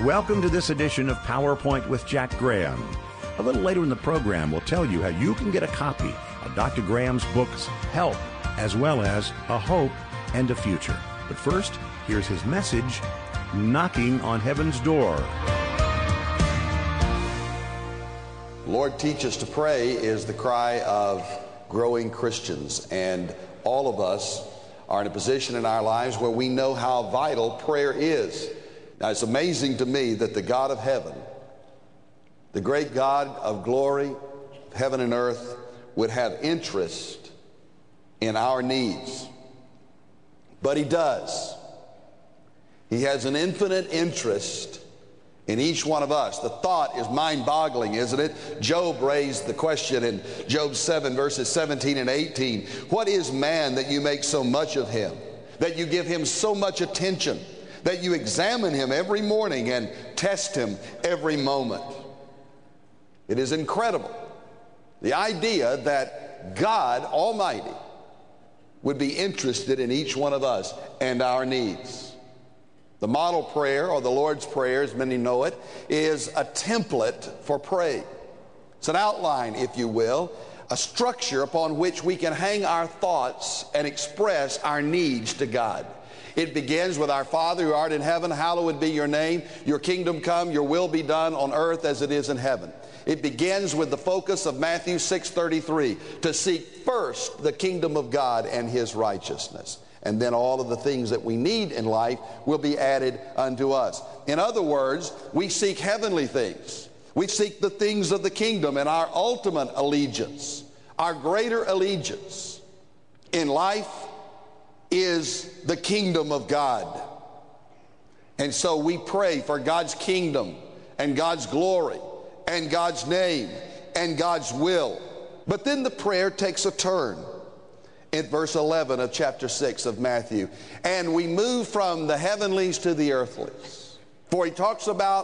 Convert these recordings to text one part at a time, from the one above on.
Welcome to this edition of PowerPoint with Jack Graham. A little later in the program, we'll tell you how you can get a copy of Dr. Graham's books, Help, as well as A Hope and a Future. But first, here's his message, Knocking on Heaven's Door. Lord, teach us to pray is the cry of growing Christians, and all of us are in a position in our lives where we know how vital prayer is. Now, it's amazing to me that the God of heaven, the great God of glory, heaven and earth, would have interest in our needs. But He does. He has an infinite interest in each one of us. The thought is mind-boggling, isn't it? Job raised the question in Job 7, verses 17 and 18. What is man that you make so much of him, that you give him so much attention, that you examine him every morning and test him every moment? It is incredible, the idea that God Almighty would be interested in each one of us and our needs. The model prayer, or the Lord's Prayer, as many know it, is a template for praying. It's an outline, if you will, a structure upon which we can hang our thoughts and express our needs to God. It begins with our Father who art in heaven, hallowed be your name. Your kingdom come, your will be done on earth as it is in heaven. It begins with the focus of Matthew 6:33, to seek first the kingdom of God and His righteousness. And then all of the things that we need in life will be added unto us. In other words, we seek heavenly things. We seek the things of the kingdom, and our ultimate allegiance, our greater allegiance in life is the kingdom of God. And so we pray for God's kingdom and God's glory and God's name and God's will. But then the prayer takes a turn in verse 11 of chapter 6 of Matthew. And we move from the heavenlies to the earthlies. For he talks about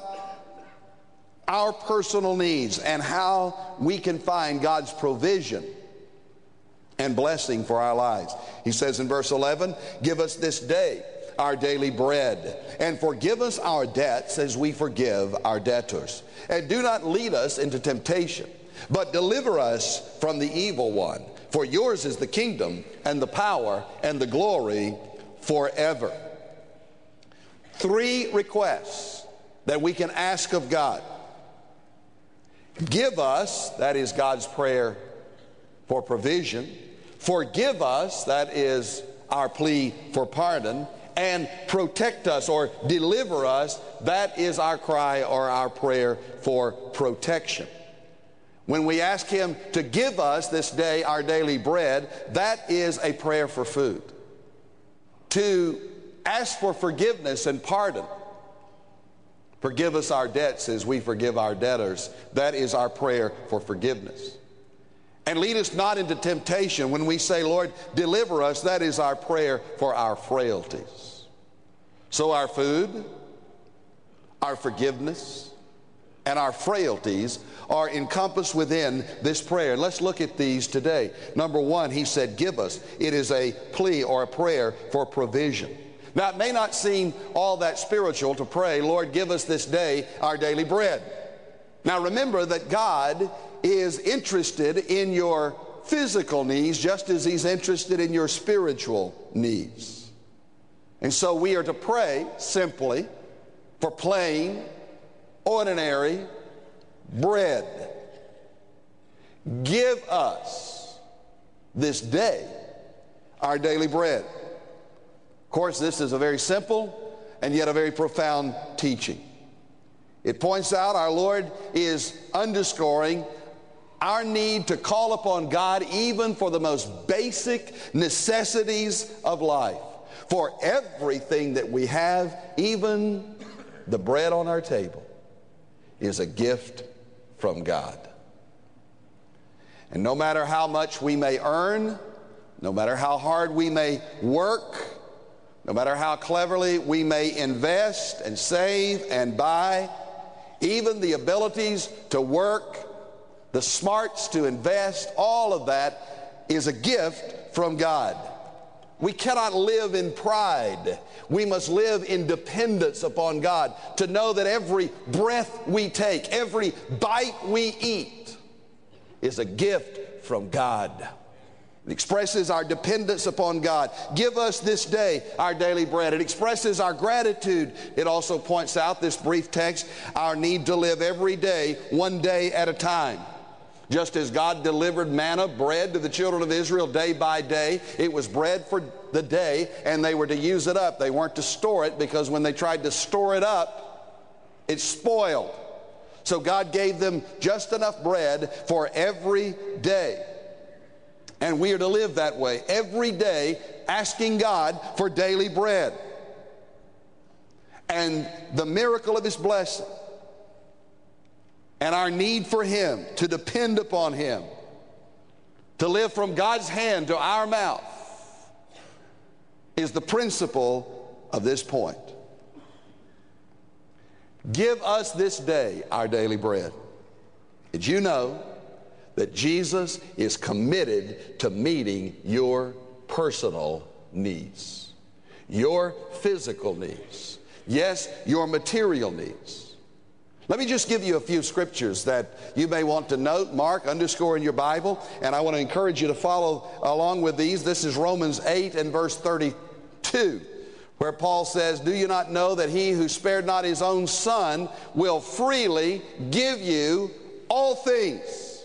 our personal needs and how we can find God's provision and blessing for our lives. He says in verse 11, give us this day our daily bread, and forgive us our debts as we forgive our debtors. And do not lead us into temptation, but deliver us from the evil one. For yours is the kingdom and the power and the glory forever. 3 requests that we can ask of God. Give us, that is God's prayer for provision. Forgive us, that is our plea for pardon. And protect us or deliver us, that is our cry or our prayer for protection. When we ask Him to give us this day our daily bread, that is a prayer for food. To ask for forgiveness and pardon, forgive us our debts as we forgive our debtors, that is our prayer for forgiveness. And lead us not into temptation. When we say, Lord, deliver us, that is our prayer for our frailties. So our food, our forgiveness, and our frailties are encompassed within this prayer. Let's look at these today. Number 1, he said, give us. It is a plea or a prayer for provision. Now, it may not seem all that spiritual to pray, Lord, give us this day our daily bread. Now, remember that God is interested in your physical needs just as He's interested in your spiritual needs. And so we are to pray simply for plain, ordinary bread. Give us this day our daily bread. Of course, this is a very simple and yet a very profound teaching. It points out our Lord is underscoring our need to call upon God even for the most basic necessities of life. For everything that we have, even the bread on our table, is a gift from God. And no matter how much we may earn, no matter how hard we may work, no matter how cleverly we may invest and save and buy, even the abilities to work, the smarts to invest, all of that is a gift from God. We cannot live in pride. We must live in dependence upon God, to know that every breath we take, every bite we eat is a gift from God. It expresses our dependence upon God. Give us this day our daily bread. It expresses our gratitude. It also points out, this brief text, our need to live every day, one day at a time. Just as God delivered manna, bread, to the children of Israel day by day, it was bread for the day, and they were to use it up. They weren't to store it, because when they tried to store it up, it spoiled. So God gave them just enough bread for every day. And we are to live that way, every day asking God for daily bread. And the miracle of His blessing and our need for Him, to depend upon Him, to live from God's hand to our mouth, is the principle of this point. Give us this day our daily bread. Did you know that Jesus is committed to meeting your personal needs, your physical needs, yes, your material needs? Let me just give you a few scriptures that you may want to note, mark, underscore in your Bible, and I want to encourage you to follow along with these. This is Romans 8 and verse 32, where Paul says, "Do you not know that He who spared not His own Son will freely give you all things?"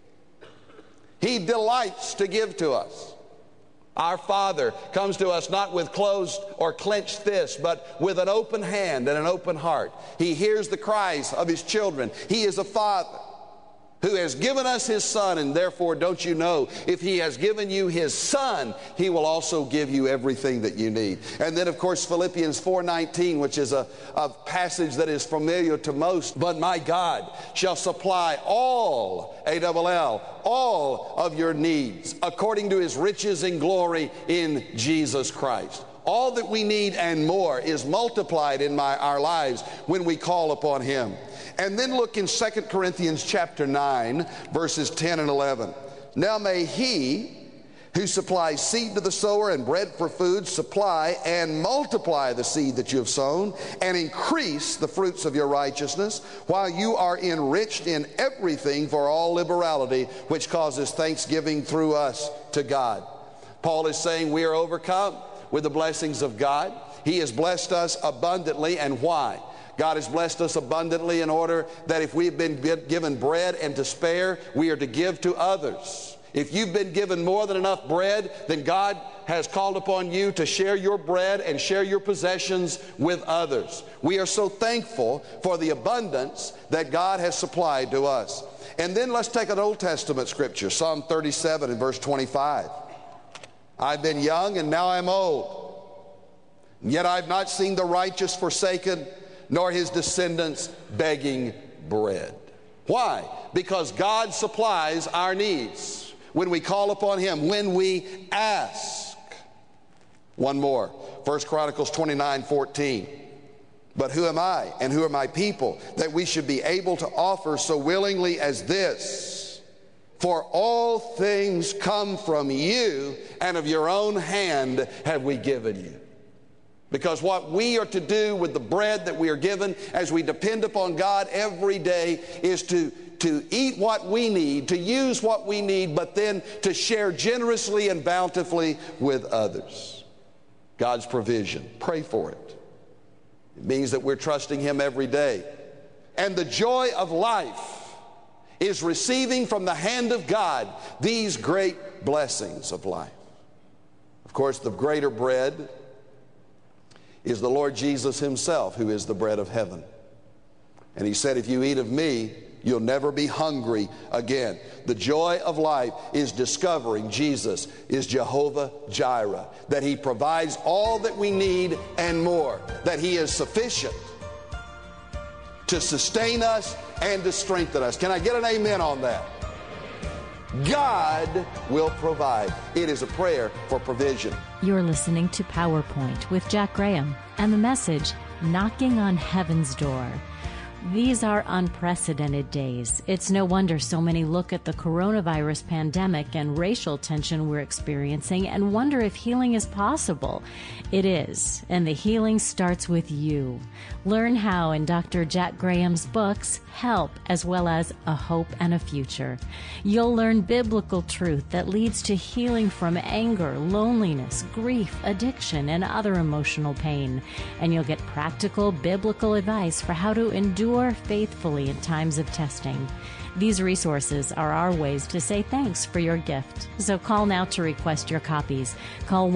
He delights to give to us. Our Father comes to us not with closed or clenched fists, but with an open hand and an open heart. He hears the cries of His children. He is a Father who has given us His Son, and therefore, don't you know, if He has given you His Son, He will also give you everything that you need. And then, of course, Philippians 4:19, which is a passage that is familiar to most. "But my God shall supply all," A-double-L, "all of your needs according to His riches and glory in Jesus Christ." All that we need and more is multiplied in our lives when we call upon Him. And then look in 2 Corinthians chapter 9, verses 10 and 11. "Now may He who supplies seed to the sower and bread for food supply and multiply the seed that you have sown and increase the fruits of your righteousness, while you are enriched in everything for all liberality, which causes thanksgiving through us to God." Paul is saying we are overcome with the blessings of God. He has blessed us abundantly. And why? God has blessed us abundantly in order that if we've been given bread and to spare, we are to give to others. If you've been given more than enough bread, then God has called upon you to share your bread and share your possessions with others. We are so thankful for the abundance that God has supplied to us. And then let's take an Old Testament scripture, Psalm 37 and verse 25. "I've been young and now I'm old, yet I've not seen the righteous forsaken, nor his descendants begging bread." Why? Because God supplies our needs when we call upon Him, when we ask. One more, 1 Chronicles 29:14. "But who am I and who are my people that we should be able to offer so willingly as this? For all things come from you, and of your own hand have we given you." Because what we are to do with the bread that we are given as we depend upon God every day is to eat what we need, to use what we need, but then to share generously and bountifully with others. God's provision. Pray for it. It means that we're trusting Him every day. And the joy of life is receiving from the hand of God these great blessings of life. Of course, the greater bread is the Lord Jesus Himself, who is the bread of heaven. And He said, "If you eat of me, you'll never be hungry again." The joy of life is discovering Jesus is Jehovah Jireh, that He provides all that we need and more, that He is sufficient to sustain us and to strengthen us. Can I get an amen on that? God will provide. It is a prayer for provision. You're listening to PowerPoint with Jack Graham and the message, Knocking on Heaven's Door. These are unprecedented days. It's no wonder so many look at the coronavirus pandemic and racial tension we're experiencing and wonder if healing is possible. It is, and the healing starts with you. Learn how in Dr. Jack Graham's books, Help, as well as A Hope and a Future. You'll learn biblical truth that leads to healing from anger, loneliness, grief, addiction, and other emotional pain. And you'll get practical biblical advice for how to endure faithfully in times of testing. These resources are our ways to say thanks for your gift. So call now to request your copies. Call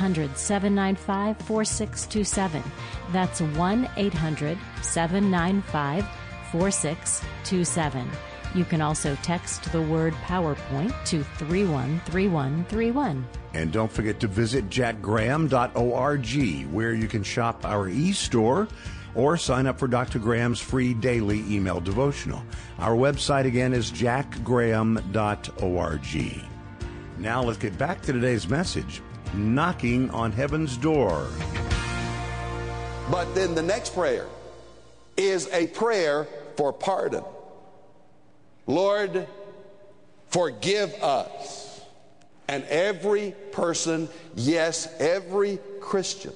1-800-795-4627. That's 1-800-795-4627. You can also text the word PowerPoint to 313131. And don't forget to visit jackgraham.org, where you can shop our e-store or sign up for Dr. Graham's free daily email devotional. Our website again is jackgraham.org. Now let's get back to today's message, Knocking on Heaven's Door. But then the next prayer is a prayer for pardon. Lord, forgive us. And every person, yes, every Christian,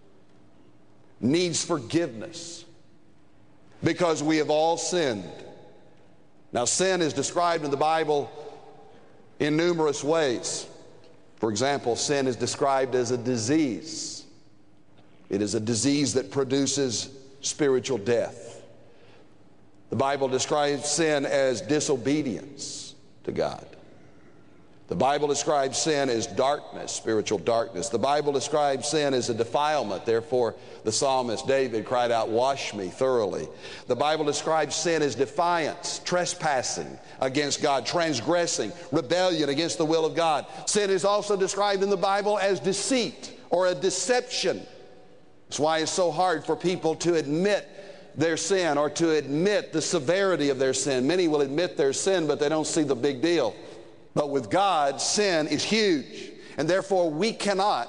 needs forgiveness because we have all sinned. Now, sin is described in the Bible in numerous ways. For example, sin is described as a disease. It is a disease that produces spiritual death. The Bible describes sin as disobedience to God. The Bible describes sin as darkness, spiritual darkness. The Bible describes sin as a defilement. Therefore, the psalmist David cried out, "Wash me thoroughly." The Bible describes sin as defiance, trespassing against God, transgressing, rebellion against the will of God. Sin is also described in the Bible as deceit or a deception. That's why it's so hard for people to admit their sin or to admit the severity of their sin. Many will admit their sin, but they don't see the big deal. But with God, sin is huge, and therefore we cannot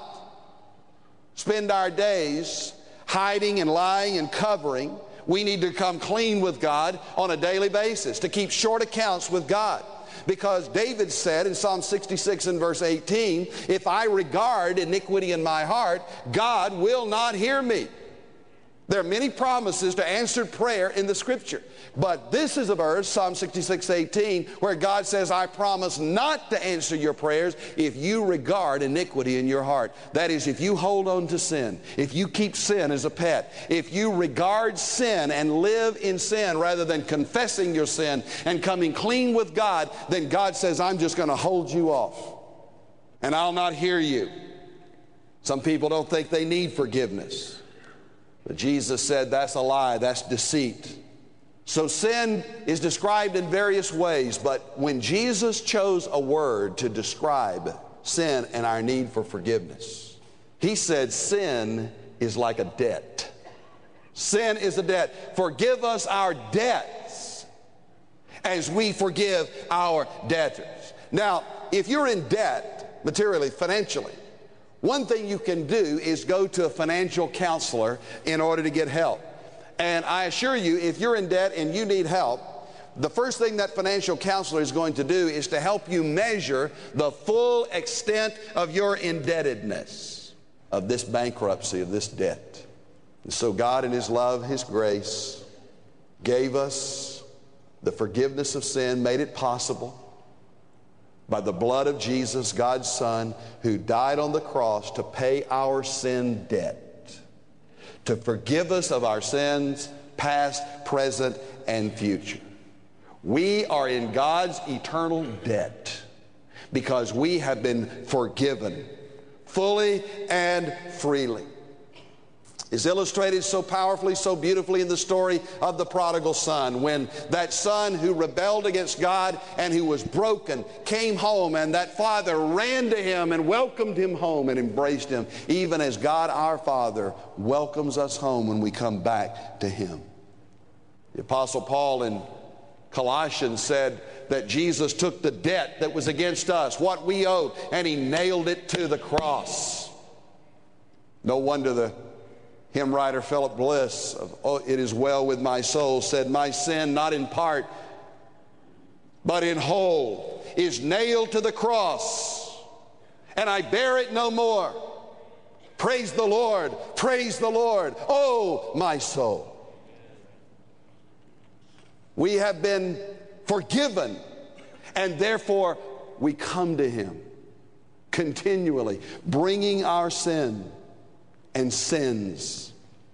spend our days hiding and lying and covering. We need to come clean with God on a daily basis, to keep short accounts with God. Because David said in Psalm 66 and verse 18, "If I regard iniquity in my heart, God will not hear me." There are many promises to answered prayer in the Scripture. But this is a verse, Psalm 66:18, where God says, "I promise not to answer your prayers if you regard iniquity in your heart." That is, if you hold on to sin, if you keep sin as a pet, if you regard sin and live in sin rather than confessing your sin and coming clean with God, then God says, "I'm just going to hold you off, and I'll not hear you." Some people don't think they need forgiveness. But Jesus said that's a lie, that's deceit. So sin is described in various ways, but when Jesus chose a word to describe sin and our need for forgiveness, he said sin is like a debt. Sin is a debt. Forgive us our debts as we forgive our debtors. Now, if you're in debt, materially, financially, one thing you can do is go to a financial counselor in order to get help. And I assure you, if you're in debt and you need help, the first thing that financial counselor is going to do is to help you measure the full extent of your indebtedness, of this bankruptcy, of this debt. And so God in His love, His grace, gave us the forgiveness of sin, made it possible by the blood of Jesus, God's Son, who died on the cross to pay our sin debt, to forgive us of our sins, past, present, and future. We are in God's eternal debt because we have been forgiven fully and freely. It's illustrated so powerfully, so beautifully in the story of the prodigal son, when that son who rebelled against God and who was broken came home, and that father ran to him and welcomed him home and embraced him, even as God our Father welcomes us home when we come back to Him. The Apostle Paul in Colossians said that Jesus took the debt that was against us, what we owed, and He nailed it to the cross. No wonder the Hymn writer Philip Bliss of "Oh, It Is Well With My Soul" said, "My sin, not in part, but in whole, is nailed to the cross, and I bear it no more. Praise the Lord, oh my soul." We have been forgiven, and therefore we come to Him continually, bringing our sin and sins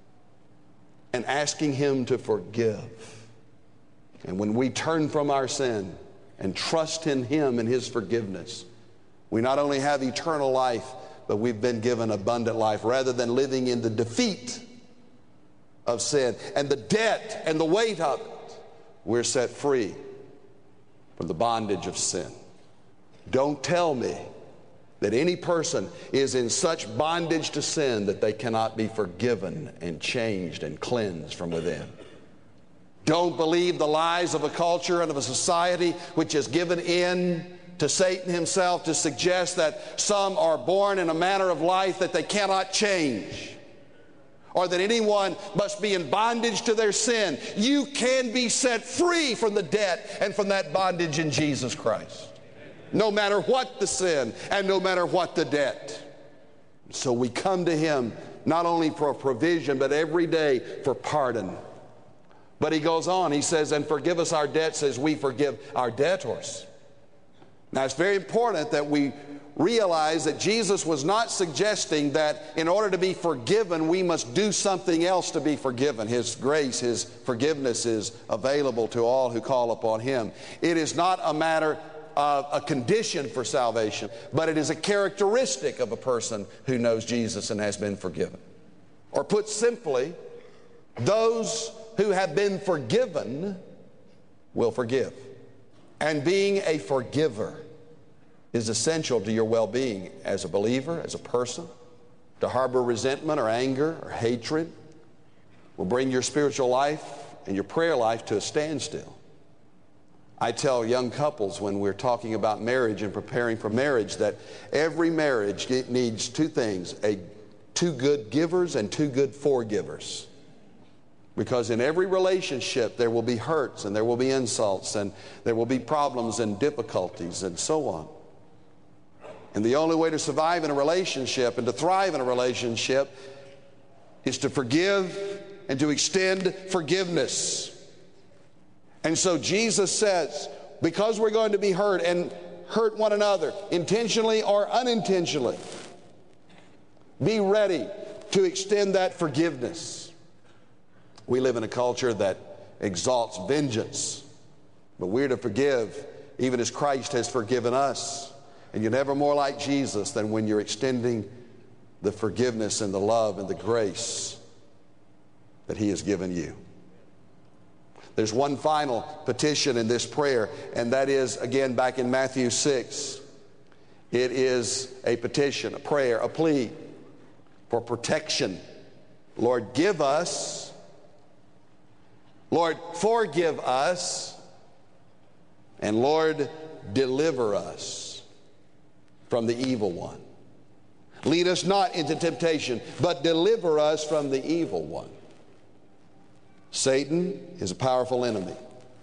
and asking Him to forgive. And when we turn from our sin and trust in Him and His forgiveness, we not only have eternal life, but we've been given abundant life, rather than living in the defeat of sin and the debt and the weight of it. We're set free from the bondage of sin. Don't tell me that any person is in such bondage to sin that they cannot be forgiven and changed and cleansed from within. Don't believe the lies of a culture and of a society which has given in to Satan himself to suggest that some are born in a manner of life that they cannot change, or that anyone must be in bondage to their sin. You can be set free from the debt and from that bondage in Jesus Christ, no matter what the sin and no matter what the debt. So we come to Him not only for provision, but every day for pardon. But He goes on, He says, "And forgive us our debts as we forgive our debtors." Now, it's very important that we realize that Jesus was not suggesting that in order to be forgiven, we must do something else to be forgiven. His grace, His forgiveness is available to all who call upon Him. It is not a matter of a condition for salvation, but it is a characteristic of a person who knows Jesus and has been forgiven. Or put simply, those who have been forgiven will forgive. And being a forgiver is essential to your well-being as a believer, as a person. To harbor resentment or anger or hatred will bring your spiritual life and your prayer life to a standstill. I tell young couples when we're talking about marriage and preparing for marriage that every marriage needs two things: two good givers and two good forgivers. Because in every relationship there will be hurts and there will be insults and there will be problems and difficulties and so on. And the only way to survive in a relationship and to thrive in a relationship is to forgive and to extend forgiveness. And so Jesus says, because we're going to be hurt and hurt one another, intentionally or unintentionally, be ready to extend that forgiveness. We live in a culture that exalts vengeance, but we're to forgive even as Christ has forgiven us. And you're never more like Jesus than when you're extending the forgiveness and the love and the grace that He has given you. There's one final petition in this prayer, and that is, again, back in Matthew 6. It is a petition, a prayer, a plea for protection. Lord, give us. Lord, forgive us. And Lord, deliver us from the evil one. Lead us not into temptation, but deliver us from the evil one. Satan is a powerful enemy.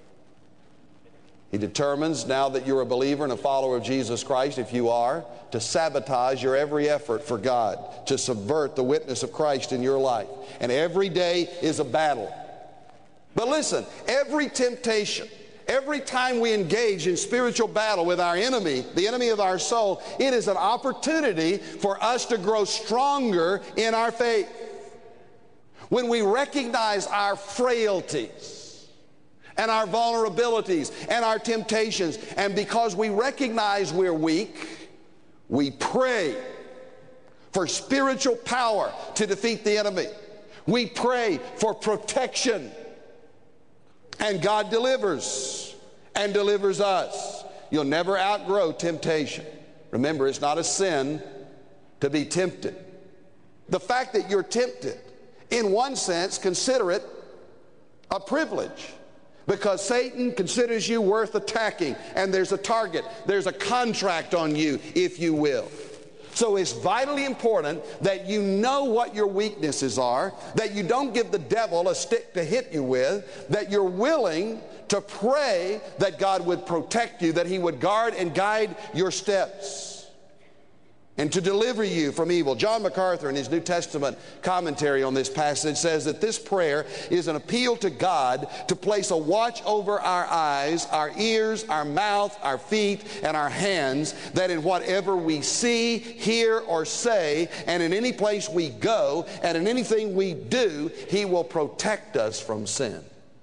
He determines, now that you're a believer and a follower of Jesus Christ, if you are, to sabotage your every effort for God, to subvert the witness of Christ in your life. And every day is a battle. But listen, every temptation, every time we engage in spiritual battle with our enemy, the enemy of our soul, it is an opportunity for us to grow stronger in our faith. When we recognize our frailties and our vulnerabilities and our temptations, and because we recognize we're weak, we pray for spiritual power to defeat the enemy. We pray for protection. And God delivers and delivers us. You'll never outgrow temptation. Remember, it's not a sin to be tempted. The fact that you're tempted, in one sense, consider it a privilege, because Satan considers you worth attacking, and there's a target, there's a contract on you, if you will. So it's vitally important that you know what your weaknesses are, that you don't give the devil a stick to hit you with, that you're willing to pray that God would protect you, that He would guard and guide your steps, and to deliver you from evil. John MacArthur, in his New Testament commentary on this passage, says that this prayer is an appeal to God to place a watch over our eyes, our ears, our mouth, our feet, and our hands, that in whatever we see, hear, or say, and in any place we go, and in anything we do, He will protect us from sin.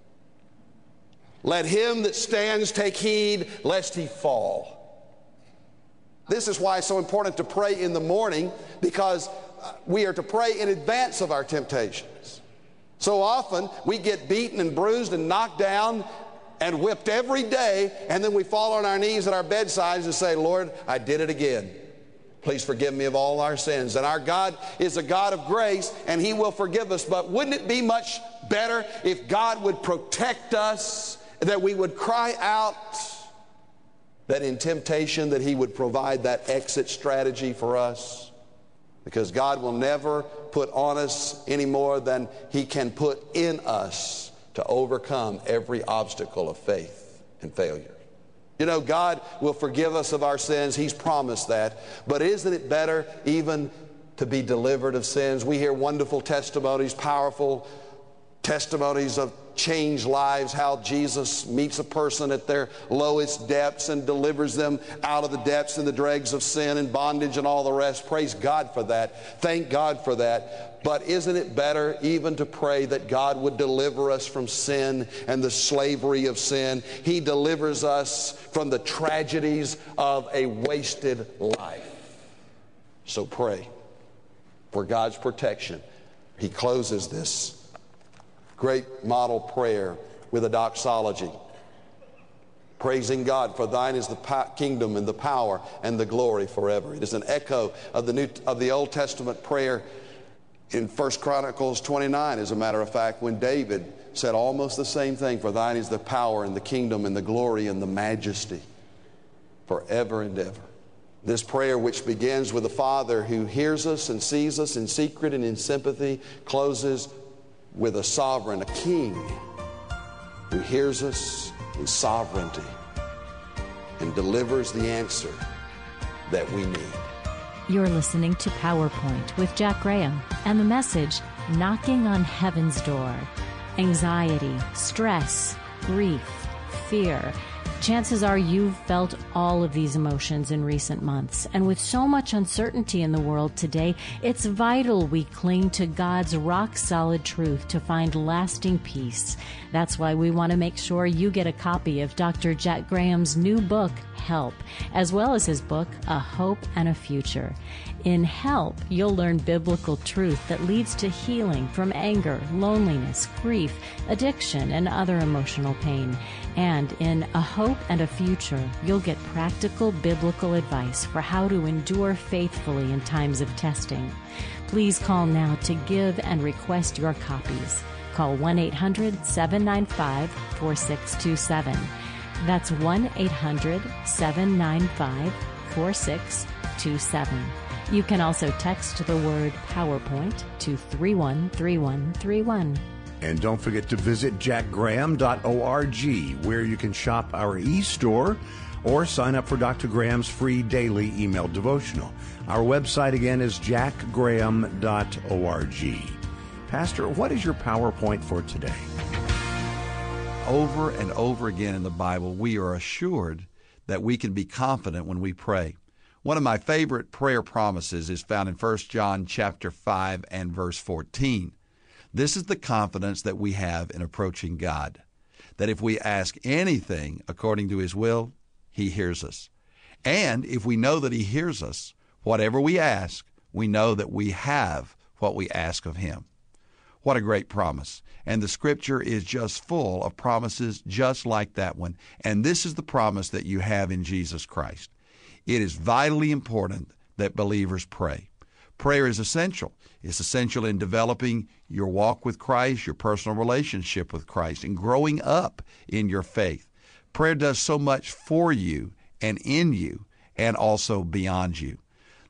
Let him that stands take heed lest he fall. This is why it's so important to pray in the morning, because we are to pray in advance of our temptations. So often we get beaten and bruised and knocked down and whipped every day, and then we fall on our knees at our bedsides and say, Lord, I did it again. Please forgive me of all our sins. And our God is a God of grace, and He will forgive us. But wouldn't it be much better if God would protect us, that we would cry out, that in temptation that He would provide that exit strategy for us? Because God will never put on us any more than He can put in us to overcome every obstacle of faith and failure. You know, God will forgive us of our sins. He's promised that. But isn't it better even to be delivered of sins? We hear wonderful testimonies, powerful testimonies of changed lives, how Jesus meets a person at their lowest depths and delivers them out of the depths and the dregs of sin and bondage and all the rest. Praise God for that. Thank God for that. But isn't it better even to pray that God would deliver us from sin and the slavery of sin? He delivers us from the tragedies of a wasted life. So pray for God's protection. He closes this great model prayer with a doxology, praising God, for thine is the kingdom and the power and the glory forever. It is an echo of the Old Testament prayer in 1 Chronicles 29, as a matter of fact, when David said almost the same thing, for thine is the power and the kingdom and the glory and the majesty forever and ever. This prayer, which begins with the Father who hears us and sees us in secret and in sympathy, closes with a sovereign, a king, who hears us in sovereignty and delivers the answer that we need. You're listening to PowerPoint with Jack Graham, and the message, Knocking on Heaven's Door. Anxiety, stress, grief, fear. Chances are you've felt all of these emotions in recent months. And with so much uncertainty in the world today, it's vital we cling to God's rock-solid truth to find lasting peace. That's why we want to make sure you get a copy of Dr. Jack Graham's new book, Help, as well as his book, A Hope and a Future. In Help, you'll learn biblical truth that leads to healing from anger, loneliness, grief, addiction, and other emotional pain. And in A Hope and a Future, you'll get practical biblical advice for how to endure faithfully in times of testing. Please call now to give and request your copies. Call 1-800-795-4627. That's 1-800-795-4627. You can also text the word PowerPoint to 313131. And don't forget to visit jackgraham.org, where you can shop our e-store or sign up for Dr. Graham's free daily email devotional. Our website again is jackgraham.org. Pastor, what is your PowerPoint for today? Over and over again in the Bible, we are assured that we can be confident when we pray. One of my favorite prayer promises is found in 1 John chapter 5 and verse 14. This is the confidence that we have in approaching God, that if we ask anything according to His will, He hears us. And if we know that He hears us, whatever we ask, we know that we have what we ask of Him. What a great promise. And the Scripture is just full of promises just like that one. And this is the promise that you have in Jesus Christ. It is vitally important that believers pray. Prayer is essential. It's essential in developing your walk with Christ, your personal relationship with Christ, and growing up in your faith. Prayer does so much for you and in you and also beyond you.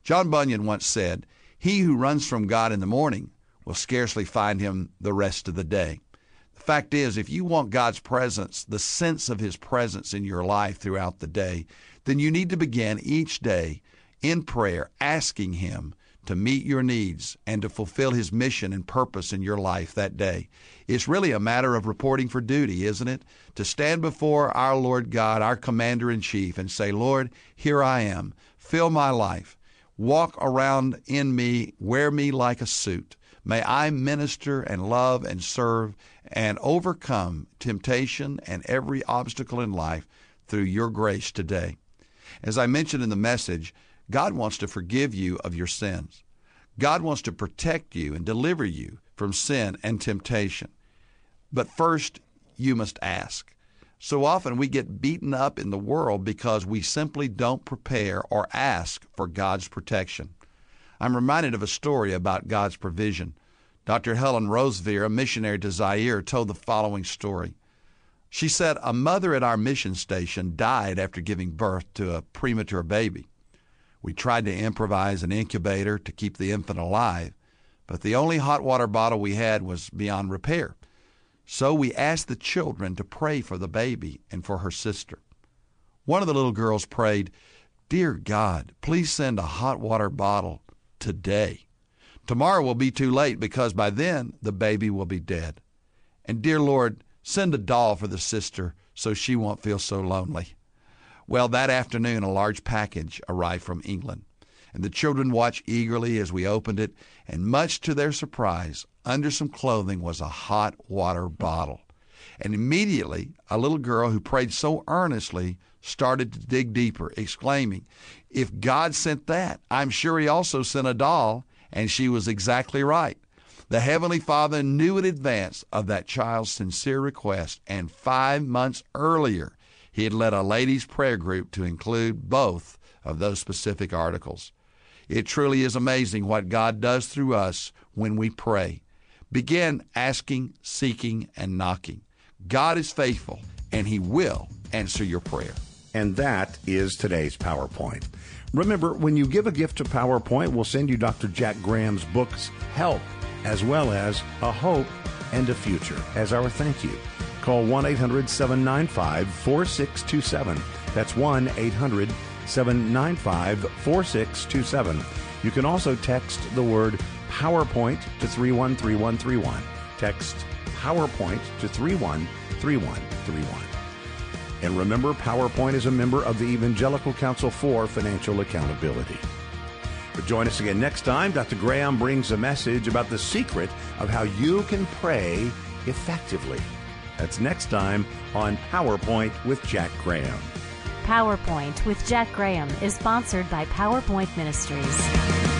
John Bunyan once said, "He who runs from God in the morning will scarcely find him the rest of the day." The fact is, if you want God's presence, the sense of His presence in your life throughout the day, then you need to begin each day in prayer, asking Him to meet your needs and to fulfill His mission and purpose in your life that day. It's really a matter of reporting for duty, isn't it? To stand before our Lord God, our Commander-in-Chief, and say, "Lord, here I am. Fill my life. Walk around in me. Wear me like a suit. May I minister and love and serve and overcome temptation and every obstacle in life through your grace today." As I mentioned in the message, God wants to forgive you of your sins. God wants to protect you and deliver you from sin and temptation. But first, you must ask. So often we get beaten up in the world because we simply don't prepare or ask for God's protection. I'm reminded of a story about God's provision. Dr. Helen Roseveare, a missionary to Zaire, told the following story. She said, "A mother at our mission station died after giving birth to a premature baby. We tried to improvise an incubator to keep the infant alive, but the only hot water bottle we had was beyond repair. So we asked the children to pray for the baby and for her sister. One of the little girls prayed, 'Dear God, please send a hot water bottle today. Tomorrow will be too late because by then the baby will be dead. And dear Lord, send a doll for the sister so she won't feel so lonely.' Well, that afternoon, a large package arrived from England, and the children watched eagerly as we opened it, and much to their surprise, under some clothing was a hot water bottle. And immediately, a little girl who prayed so earnestly started to dig deeper, exclaiming, 'If God sent that, I'm sure He also sent a doll,' and she was exactly right. The Heavenly Father knew in advance of that child's sincere request, and 5 months earlier, He had led a ladies' prayer group to include both of those specific articles. It truly is amazing what God does through us when we pray. Begin asking, seeking, and knocking. God is faithful, and He will answer your prayer." And that is today's PowerPoint. Remember, when you give a gift to PowerPoint, we'll send you Dr. Jack Graham's books, Help, as well as A Hope and a Future, as our thank you. Call 1-800-795-4627. That's 1-800-795-4627. You can also text the word PowerPoint to 313131. Text PowerPoint to 313131. And remember, PowerPoint is a member of the Evangelical Council for Financial Accountability. But join us again next time. Dr. Graham brings a message about the secret of how you can pray effectively. That's next time on PowerPoint with Jack Graham. PowerPoint with Jack Graham is sponsored by PowerPoint Ministries.